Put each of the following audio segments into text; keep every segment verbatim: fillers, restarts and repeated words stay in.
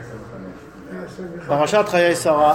פרשת חיי שרה.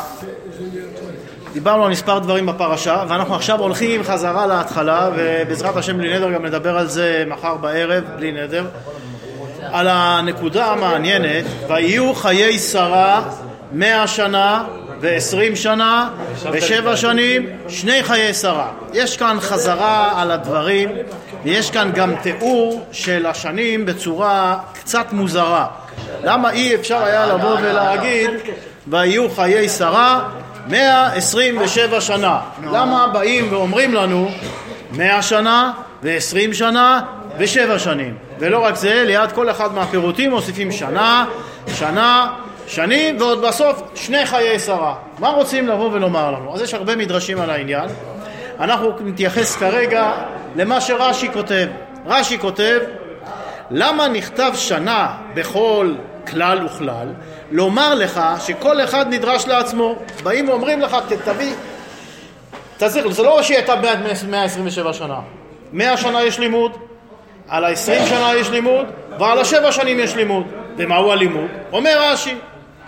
דיברנו על מספר דברים בפרשה, ואנחנו עכשיו הולכים חזרה להתחלה, ובעזרת השם בלי נדר גם נדבר על זה מחר בערב, בלי נדר, על הנקודה המעניינת, ויהיו חיי שרה מאה שנה ועשרים שנה ושבע שנים, שני חיי שרה. יש כאן חזרה על הדברים, ויש כאן גם תיאור של השנים בצורה קצת מוזרה. למה אי אפשר היה לבוא ולהגיד ויהיו חיי שרה מאה עשרים ושבע שנה? למה באים ואומרים לנו מאה שנה ועשרים שנה ושבע שנים? ולא רק זה, ליד כל אחד מהפירוטים מוסיפים שנה, שנה, שנים, ועוד בסוף שני חיי שרה. מה רוצים לבוא ולומר לנו? אז יש הרבה מדרשים על העניין. אנחנו נתייחס כרגע למה שרש"י כותב. רש"י כותב, למה נכתב שנה בכל כלל וכלל? לומר לך שכל אחד נדרש לעצמו. באים ואומרים לך, תביא, תזכיר, זה לא שהיא הייתה מאה עשרים ושבע שנה. מאה שנה יש לימוד, על ה-עשרים שנה יש לימוד, ועל השבע שנים יש לימוד. ומהו הלימוד? אומר רש"י,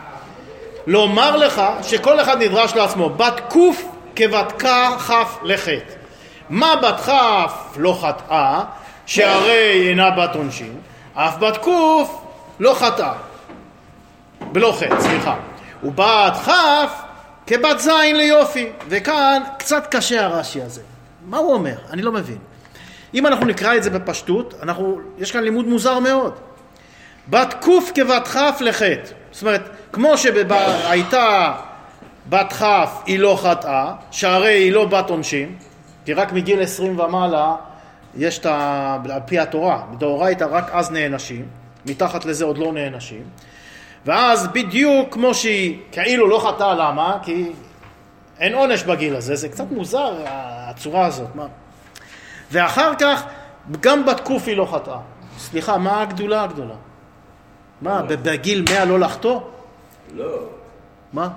לומר לך שכל אחד נדרש לעצמו. בת קוף כבת כף לחטא. מה בת כף לא חטאה, שהרי אינה בת עונשין, אף בת קוף לא חטאה, בלא חטא, סליחה. ובת כף כבת זין ליופי. וכאן קצת קשה הרש"י הזה. מה הוא אומר? אני לא מבין. אם אנחנו נקרא את זה בפשטות, אנחנו, יש כאן לימוד מוזר מאוד. בת קוף כבת כף לחטא. זאת אומרת, כמו שהייתה בת כף היא לא חטאה, שהרי היא לא בת עונשין, כי רק מגיל עשרים ומעלה יש את ה... על פי התורה, בדאורייתא רק אז נענשים, מתחת לזה עוד לא נענשים, ואז בדיוק כמו שהיא כאילו לא חטאה, למה? כי אין עונש בגיל הזה, זה קצת מוזר הצורה הזאת. מה? ואחר כך גם בת קוף היא לא חטאה. סליחה, מה הגדולה הגדולה? מה, בגיל מאה לא לחטוא? לא. מה?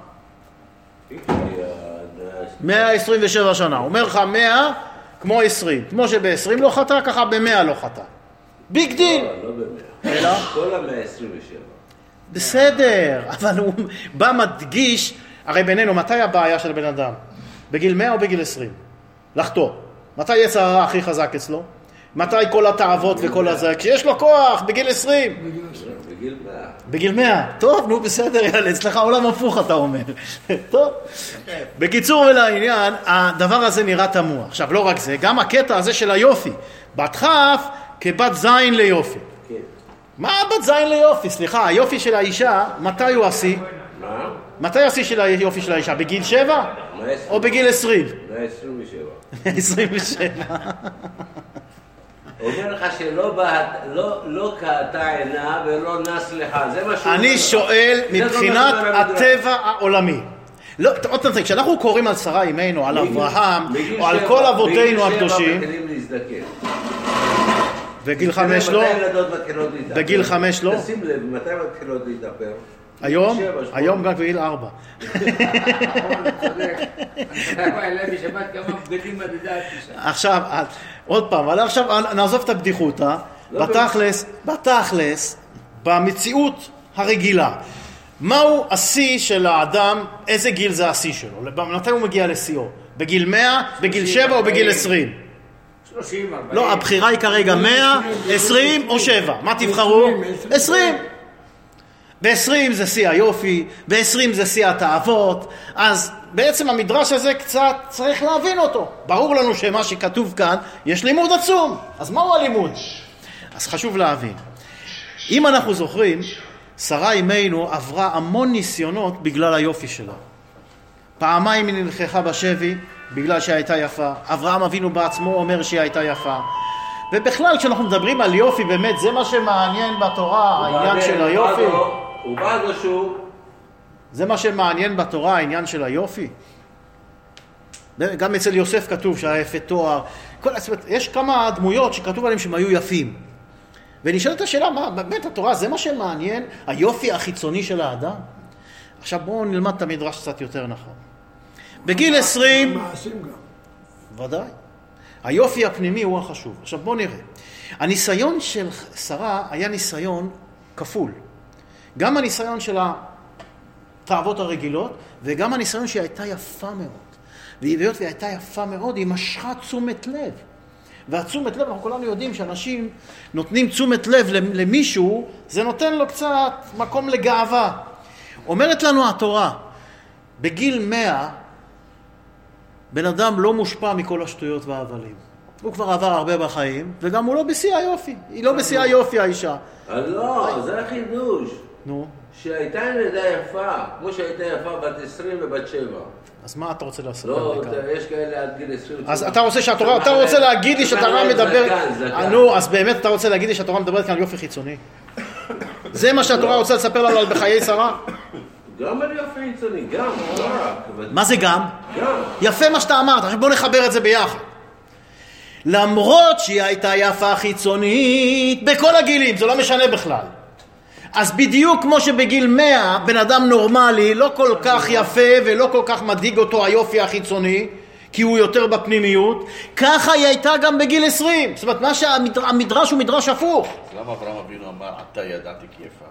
מאה עשרים ושבע שנה. אומר לך מאה כמו עשרים. כמו שב-עשרים לא חטא, ככה ב-מאה לא חטא. ביג דיל. לא, לא ב-מאה. אלא? כל ה-מאה עשרים ושבע. בסדר, אבל הוא בא מדגיש, הרי בינינו, מתי הבעיה של בן אדם? בגיל מאה או בגיל עשרים? לחטוא. מתי יצר הרע הכי חזק אצלו? מתי כל התאוות וכל הזה? כשיש לו כוח, בגיל עשרים. בגיל מאה. בגיל מאה. טוב, נו בסדר, יאללה, אצלך עולם הפוך אתה אומר. טוב. בקיצור ולעניין, הדבר הזה נראה תמוה. עכשיו, לא רק זה, גם הקטע הזה של היופי. בת כף כבת זין ליופי. כן. מה בת זין ליופי? סליחה, היופי של האישה, מתי הוא עשי? מה? מתי עשי של היופי של האישה? בגיל שבע? או בגיל עשרים? מאה עשרים ושבע. עשרים ושבע. אומר לך שלא בא, לא, לא קעתה עינה ולא נס לך, זה מה שהוא... אני שואל מבחינת הטבע העולמי. לא, עוד פעם, כשאנחנו קוראים על שרה אימנו, על אברהם, או על כל אבותינו הקדושים, בגיל חמש לא? בגיל חמש לא? תשים לב, מתי מתחילות להתאפר? היום? היום גם בגיל ארבע. עכשיו, עוד פעם, אבל עכשיו נעזוב את הבדיחותה. בתכלס, בתכלס, במציאות הרגילה, מהו השיא של האדם? איזה גיל זה השיא שלו? מתי הוא מגיע לשיאו? בגיל מאה, בגיל שבע או בגיל עשרים? שלושים, ארבעים. לא, הבחירה היא כרגע מאה, עשרים או שבע. מה תבחרו? עשרים. ב-עשרים זה שיא היופי, ב-עשרים זה שיא התאוות, אז בעצם המדרש הזה קצת צריך להבין אותו. ברור לנו שמה שכתוב כאן, יש לימוד עצום. אז מהו הלימוד? אז חשוב להבין. אם אנחנו זוכרים, שרה אימנו עברה המון ניסיונות בגלל היופי שלה. פעמיים היא נלקחה בשבי בגלל שהיא הייתה יפה. אברהם אבינו בעצמו אומר שהיא הייתה יפה. ובכלל כשאנחנו מדברים על יופי, באמת זה מה שמעניין בתורה, העניין של היופי. הוא בא לו שוב. זה מה שמעניין בתורה, העניין של היופי. גם אצל יוסף כתוב שהיה יפה תואר. כל, יש כמה דמויות שכתוב עליהם שהם היו יפים. ונשאלת השאלה, מה, באמת התורה זה מה שמעניין? היופי החיצוני של האדם? עכשיו בואו נלמד את המדרש קצת יותר נכון. בגיל עשרים... מעשים גם. ודאי. היופי הפנימי הוא החשוב. עכשיו בואו נראה. הניסיון של שרה היה ניסיון כפול. גם הניסיון שלה התאוות הרגילות, וגם הניסיון שהיא הייתה יפה מאוד. והיות והיא הייתה יפה מאוד, היא משכה תשומת לב. והתשומת לב, אנחנו כולנו יודעים שאנשים נותנים תשומת לב למישהו, זה נותן לו קצת מקום לגאווה. אומרת לנו התורה, בגיל מאה, בן אדם לא מושפע מכל השטויות וההבלים. הוא כבר עבר הרבה בחיים, וגם הוא לא בשיא היופי. היא לא בשיא היופי, האישה. לא, זה החידוש. נו. שהייתה ילדה יפה, כמו שהייתה יפה בת עשרים ובת שבע. אז מה אתה רוצה לעשות? לא, יש כאלה עד גיל עשרים. אז אתה רוצה שהתורה, אתה רוצה להגיד לי שהתורה מדברת... נו, אז באמת אתה רוצה להגיד לי שהתורה מדברת כאן על יופי חיצוני? זה מה שהתורה רוצה לספר לנו על בחיי שרה? גם על יופי חיצוני, גם, לא רק. מה זה גם? גם. יפה מה שאתה אמרת, עכשיו בוא נחבר את זה ביחד. למרות שהיא הייתה יפה חיצונית, בכל הגילים, זה לא משנה בכלל. אז בדיוק כמו שבגיל מאה, בן אדם נורמלי, לא כל כך יפה ולא כל כך מדהיג אותו היופי החיצוני, כי הוא יותר בפנימיות, ככה היא הייתה גם בגיל עשרים. זאת אומרת, מה שהמדרש הוא מדרש הפוך. למה אברהם אבינו אמר, אתה ידעתי כי יפה?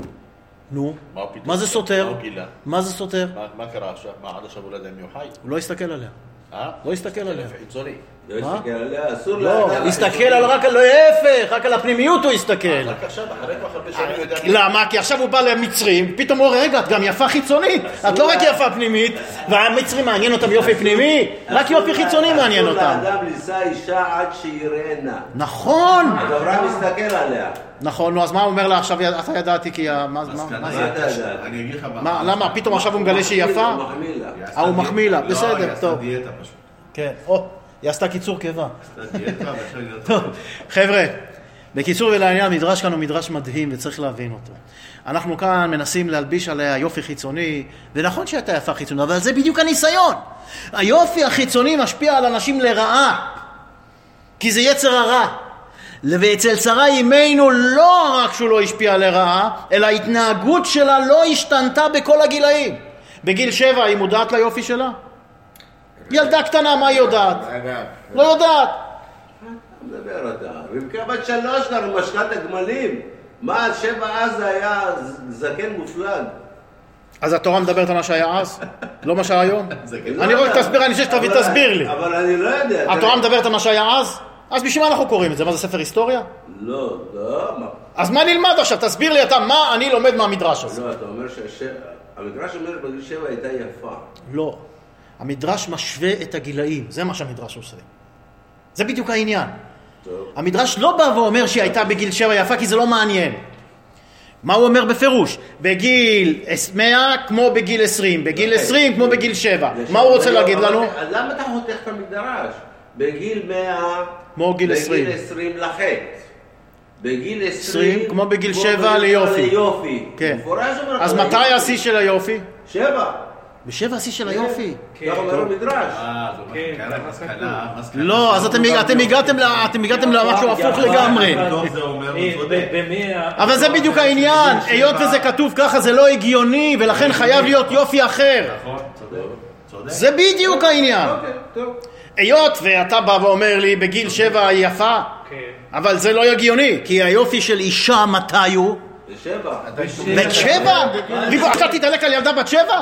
נו, מה זה סותר? מה זה סותר? מה קרה עכשיו? מה עד עכשיו הוא לא יודע מי הוא חי? הוא לא הסתכל עליה. אה? לא הסתכל עליה. חיצוני. לא הסתכל עליה, אסור לא, לה... הסתכל על רק על ההפך, רק על הפנימיות הוא הסתכל. רק עכשיו, אחרי כל הרבה שנים הוא יודע... למה? כי עכשיו הוא בא למצרים, פתאום הוא אומר, רגע, את גם יפה חיצונית, את לא רק יפה פנימית, והמצרים מעניין אותם יופי פנימי, רק יופי חיצוני מעניין אותם. אסור לאדם לישא אישה עד שיראנה. נכון. אז אברהם מסתכל עליה. נכון, נו, אז מה הוא אומר לה עכשיו, אתה ידעתי כי... מה זה? אני אגיד לך מה, למה? פתאום עכשיו הוא מגלה שהיא יפה? אה, הוא מחמיא לה, בסדר, טוב. היא עשתה דיאטה פשוט. כן, או, היא עשתה קיצור קיבה. עשתה דיאטה ועכשיו היא טוב, חבר'ה, בקיצור ולעניין, מדרש כאן הוא מדרש מדהים וצריך להבין אותו. אנחנו כאן מנסים להלביש עליה יופי חיצוני, ונכון שהייתה יפה חיצוני, אבל זה בדיוק הניסיון. היופי החיצוני משפיע על אנשים לרעה, כי זה יצר הרע. ואצל שרה אימנו לא רק שהוא לא השפיע לרעה, אלא ההתנהגות שלה לא השתנתה בכל הגילאים. בגיל שבע היא מודעת ליופי שלה? ילדה קטנה, מה היא יודעת? לא יודעת. מדבר אותה. רבקה בת שלוש כבר משקת הגמלים. מה, שבע אז היה זקן מופלג. אז התורה מדברת על מה שהיה אז? לא מה שהיה היום? אני רואה תסביר, אני חושב שתביא תסביר לי. אבל אני לא יודע. התורה מדברת על מה שהיה אז? אז בשביל מה אנחנו קוראים את זה? מה זה ספר היסטוריה? לא, לא. אז מה נלמד עכשיו? תסביר לי אתה מה אני לומד מהמדרש הזה. לא, אתה אומר שהמדרש אומר בגיל שבע הייתה יפה. לא. המדרש משווה את הגילאים. זה מה שהמדרש עושה. זה בדיוק העניין. טוב. המדרש לא בא ואומר שהיא הייתה בגיל שבע יפה, כי זה לא מעניין. מה הוא אומר בפירוש? בגיל מאה כמו בגיל עשרים, בגיל עשרים כמו בגיל שבע. מה הוא רוצה להגיד לנו? למה אתה חותך את המדרש? בגיל מאה, כמו גיל עשרים. בגיל עשרים לחץ. בגיל עשרים כמו בגיל שבע ליופי. כן. אז מתי השיא של היופי? שבע. בשבע השיא של היופי. אתה אומר מדרש. אה, זו מסקנה, מסקנה, מסקנה. לא, אז אתם הגעתם למשהו הפוך לגמרי. זה אומר, הוא צודק. אבל זה בדיוק העניין. היות וזה כתוב ככה, זה לא הגיוני, ולכן חייב להיות יופי אחר. נכון, צודק. זה בדיוק העניין. אוקיי, טוב. היות ואתה בא ואומר לי בגיל שבע היא יפה, אבל זה לא הגיוני, כי היופי של אישה מתי הוא? שבע. בת שבע? אתה תתעלק על ילדה בת שבע?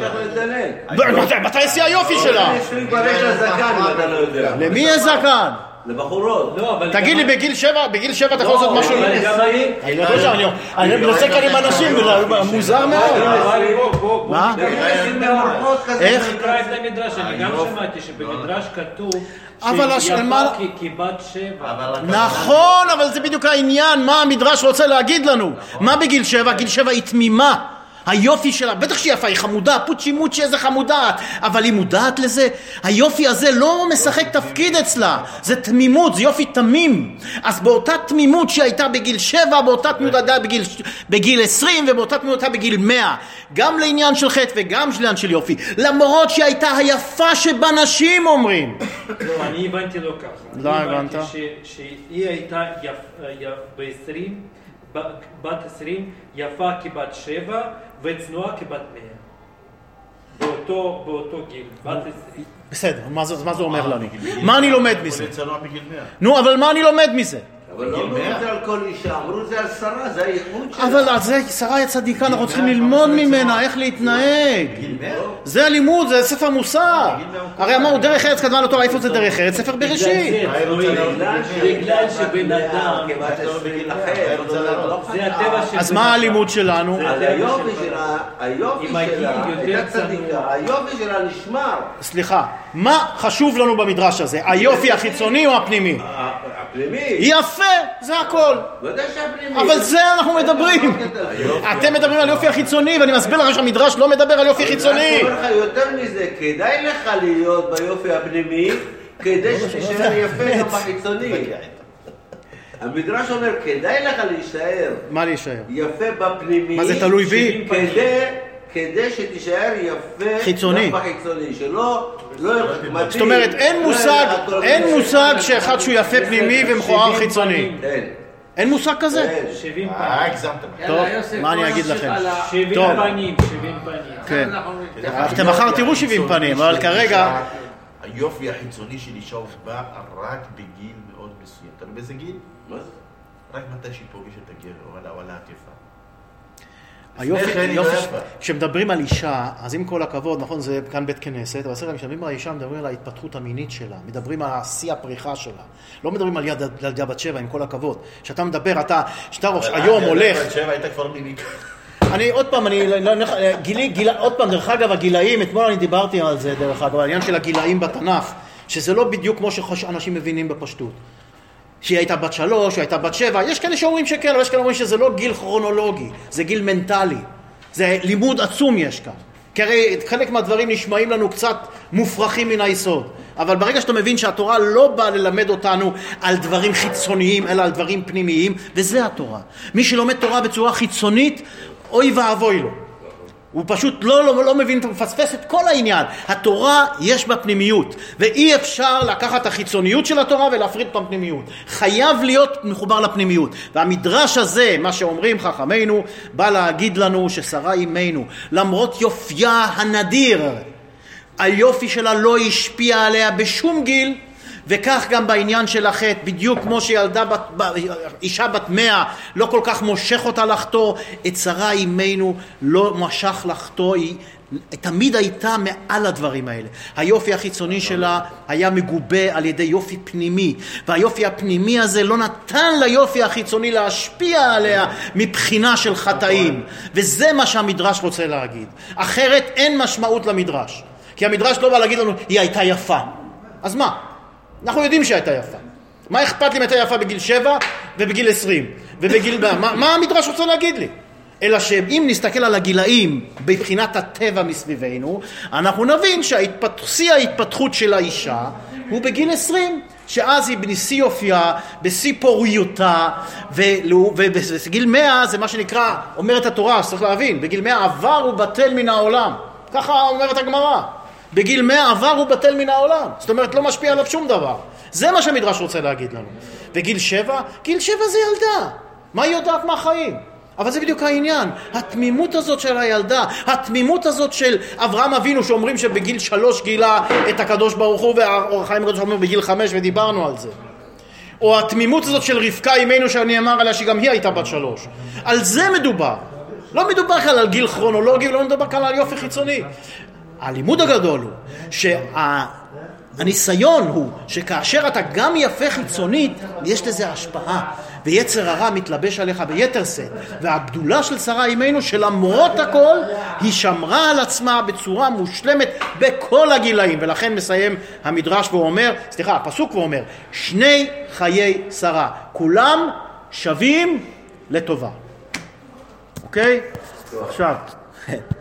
מתי שיא היופי שלה? יש לי ברקע זקן, אם אתה לא יודע. למי יש זקן? לבחורות. תגיד לי, בגיל שבע, בגיל שבע אתה יכול לעשות משהו? אני מנסה כאן עם אנשים, מוזר מאוד. מה? איך? אני גם שמעתי שבמדרש כתוב אבל שיפה כבת שבע. נכון, אבל זה בדיוק העניין, מה המדרש רוצה להגיד לנו? מה בגיל שבע? גיל שבע היא תמימה. היופי שלה, בטח שהיא יפה, היא חמודה, פוצ'י מוצ'י איזה חמודה, אבל היא מודעת לזה? היופי הזה לא משחק תפקיד אצלה, זה תמימות, זה יופי תמים. אז באותה תמימות שהייתה בגיל שבע, באותה תמימות הייתה בגיל, בגיל עשרים, ובאותה תמימות הייתה בגיל מאה, גם לעניין של חטא וגם לעניין של יופי, למרות שהייתה היפה שבנשים אומרים. לא, אני הבנתי לא ככה. לא הבנת? שהיא הייתה ב-עשרים, בת עשרים, יפה כבת שבע וצנועה כבת מאה. באותו, באותו גיל, בת עשרים. בסדר, מה זה, מה זה אומר לנו? מה אני לומד מזה? צנוע בגיל מאה. נו, אבל מה אני לומד מזה? אבל לא אמרו את זה על כל אישה, אמרו את זה על שרה, זה הייחוד שלה. אבל על זה, שרה היא צדיקה, אנחנו צריכים ללמוד ממנה איך להתנהג. זה הלימוד, זה ספר מוסר. הרי אמרו דרך ארץ קדמה לתורה, איפה זה דרך ארץ? ספר בראשית. בגלל שבן אדם, זה הטבע של... אז מה הלימוד שלנו? על היופי שלה, היופי שלה, הייתה צדיקה, היופי שלה נשמר. סליחה, מה חשוב לנו במדרש הזה? היופי החיצוני או הפנימי? הפנימי. יפה, זה הכל. ודאי שהפנימי. אבל זה אנחנו מדברים. אתם מדברים על יופי החיצוני, ואני מסביר לך שהמדרש לא מדבר על יופי חיצוני. אני אומר לך יותר מזה, כדאי לך להיות ביופי הפנימי, כדי שתישאר יפה גם בחיצוני. המדרש אומר, כדאי לך להישאר. מה להישאר? יפה בפנימי. מה זה תלוי בי? כדי... כדי שתישאר יפה חיצוני. גם בחיצוני, שלא... לא מדהים, זאת אומרת, אין מושג, אין מושג שאחד שהוא יפה פנימי ומכוער חיצוני. אין. אין מושג כזה? שבעים פנים. אה, הגזמת. טוב, מה אני אגיד לכם? שבעים טוב. פנים, שבעים פנים. כן. אתם מחר תראו שבעים פנים, אבל כרגע... היופי החיצוני של אישה הוא בא רק בגיל מאוד מסוים. תלוי באיזה גיל? מה זה? רק מתי שהיא פוגשת את הגבר, או עלה התקפה. היופי, כשמדברים על אישה, אז עם כל הכבוד, נכון, זה כאן בית כנסת, אבל סליחה, כשמדברים על אישה, מדברים על ההתפתחות המינית שלה, מדברים על השיא הפריחה שלה, לא מדברים על ילדה בת שבע, עם כל הכבוד. כשאתה מדבר, אתה, שאתה היום הולך... ילדה בת שבע הייתה כבר מינית. אני עוד פעם, אני, גילי, גילה, עוד פעם, דרך אגב, הגילאים, אתמול אני דיברתי על זה, דרך אגב, העניין של הגילאים בתנ"ך, שזה לא בדיוק כמו שאנשים מבינים בפשטות. שהיא הייתה בת שלוש, או הייתה בת שבע, יש כאלה שאומרים שכן, אבל יש כאלה שאומרים שזה לא גיל כרונולוגי, זה גיל מנטלי, זה לימוד עצום יש כאן. כי הרי חלק מהדברים נשמעים לנו קצת מופרכים מן היסוד, אבל ברגע שאתה מבין שהתורה לא באה ללמד אותנו על דברים חיצוניים, אלא על דברים פנימיים, וזה התורה. מי שלומד תורה בצורה חיצונית, אוי ואבוי לו. הוא פשוט לא, לא, לא מבין, מפספס את כל העניין. התורה יש בה פנימיות, ואי אפשר לקחת את החיצוניות של התורה ולהפריד את הפנימיות. חייב להיות מחובר לפנימיות. והמדרש הזה, מה שאומרים חכמינו, בא להגיד לנו ששרה אימנו, למרות יופייה הנדיר, היופי שלה לא השפיע עליה בשום גיל, וכך גם בעניין של החטא, בדיוק כמו שילדה בת, אישה בת מאה לא כל כך מושך אותה לחתור, את שרה אימנו לא משך לחתור, היא תמיד הייתה מעל הדברים האלה. היופי החיצוני שלה היה מגובה על ידי יופי פנימי, והיופי הפנימי הזה לא נתן ליופי החיצוני להשפיע עליה מבחינה של חטאים, וזה מה שהמדרש רוצה להגיד. אחרת אין משמעות למדרש, כי המדרש לא בא להגיד לנו היא הייתה יפה. אז מה? אנחנו יודעים שהייתה יפה. מה אכפת לי אם הייתה יפה בגיל שבע ובגיל עשרים ובגיל... מה, מה המדרש רוצה להגיד לי? אלא שאם נסתכל על הגילאים בבחינת הטבע מסביבנו, אנחנו נבין שהשיא ההתפתחות של האישה הוא בגיל עשרים, שאז היא בשיא יופייה, בשיא פוריותה, ובגיל מאה זה מה שנקרא, אומרת התורה, צריך להבין, בגיל מאה עבר ובטל מן העולם. ככה אומרת הגמרא. בגיל מאה עבר ובטל מן העולם. זאת אומרת, לא משפיע עליו שום דבר. זה מה שהמדרש רוצה להגיד לנו. וגיל שבע, גיל שבע זה ילדה. מה היא יודעת מהחיים? אבל זה בדיוק העניין. התמימות הזאת של הילדה, התמימות הזאת של אברהם אבינו, שאומרים שבגיל שלוש גילה את הקדוש ברוך הוא, והאור החיים הקדוש אומר בגיל חמש, ודיברנו על זה. או התמימות הזאת של רבקה אימנו, שאני אמר עליה שגם היא הייתה בת שלוש. על זה מדובר. לא מדובר כאן על גיל כרונולוגי, ולא מדובר כאן על יופי חיצוני. הלימוד הגדול הוא שהניסיון הוא שכאשר אתה גם יפה חיצונית, יש לזה השפעה, ויצר הרע מתלבש עליך ביתר שאת. והגדולה של שרה אימנו שלמרות הכל היא שמרה על עצמה בצורה מושלמת בכל הגילאים, ולכן מסיים המדרש ואומר, סליחה, הפסוק ואומר, שני חיי שרה כולם שווים לטובה. אוקיי? עכשיו